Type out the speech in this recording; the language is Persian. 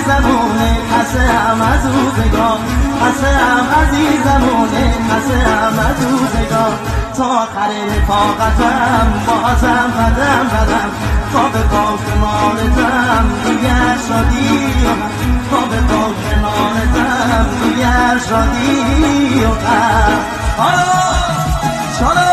عزیزمونه قسم از روزگار قسم عزیزمونه قسم از روزگار تا آخر رفاقتم بازم بدم تا به پا کنارتم دیگر شادی و غم تا به پا کنارتم دیگر شادی و غم